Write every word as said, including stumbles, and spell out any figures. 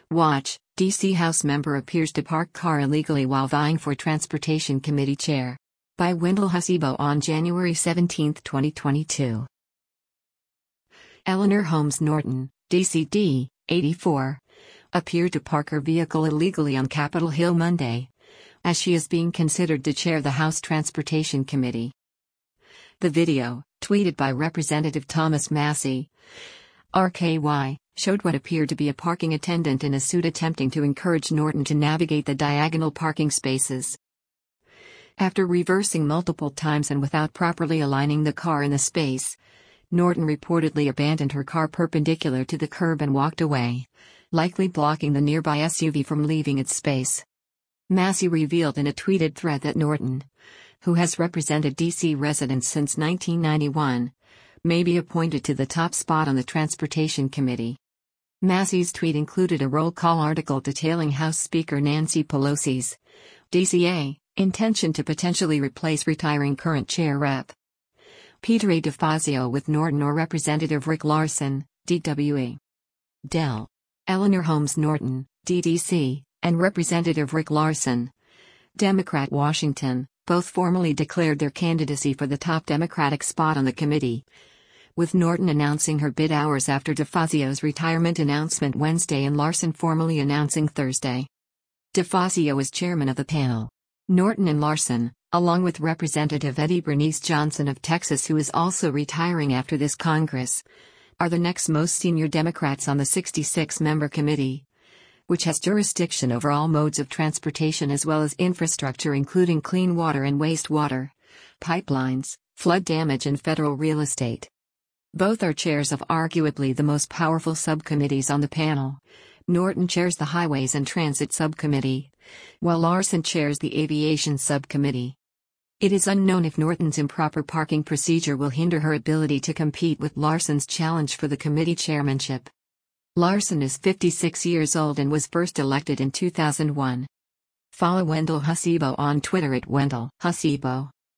Watch, D C House member appears to park car illegally while vying for Transportation Committee chair. By Wendell Hasibo on January seventeenth, twenty twenty-two. Eleanor Holmes Norton, D C D, eighty-four, appeared to park her vehicle illegally on Capitol Hill Monday, as she is being considered to chair the House Transportation Committee. The video, tweeted by Representative Thomas Massie, R K Y, showed what appeared to be a parking attendant in a suit attempting to encourage Norton to navigate the diagonal parking spaces. After reversing multiple times and without properly aligning the car in the space, Norton reportedly abandoned her car perpendicular to the curb and walked away, likely blocking the nearby S U V from leaving its space. Massie revealed in a tweeted thread that Norton, who has represented D C residents since nineteen ninety-one, may be appointed to the top spot on the Transportation Committee. Massie's tweet included a roll call article detailing House Speaker Nancy Pelosi's D C A intention to potentially replace retiring current chair Rep Peter A. DeFazio with Norton or Representative Rick Larsen, D W E. Del. Eleanor Holmes Norton, D D C, and Representative Rick Larsen, Democrat Washington, both formally declared their candidacy for the top Democratic spot on the committee, with Norton announcing her bid hours after DeFazio's retirement announcement Wednesday and Larsen formally announcing Thursday. DeFazio is chairman of the panel. Norton and Larsen, along with Representative Eddie Bernice Johnson of Texas, who is also retiring after this Congress, are the next most senior Democrats on the sixty-six member committee, which has jurisdiction over all modes of transportation as well as infrastructure including clean water and wastewater, pipelines, flood damage and federal real estate. Both are chairs of arguably the most powerful subcommittees on the panel. Norton chairs the Highways and Transit Subcommittee, while Larsen chairs the Aviation Subcommittee. It is unknown if Norton's improper parking procedure will hinder her ability to compete with Larsen's challenge for the committee chairmanship. Larsen is fifty-six years old and was first elected in two thousand one. Follow Wendell Hasibo on Twitter at Wendell Hasibo.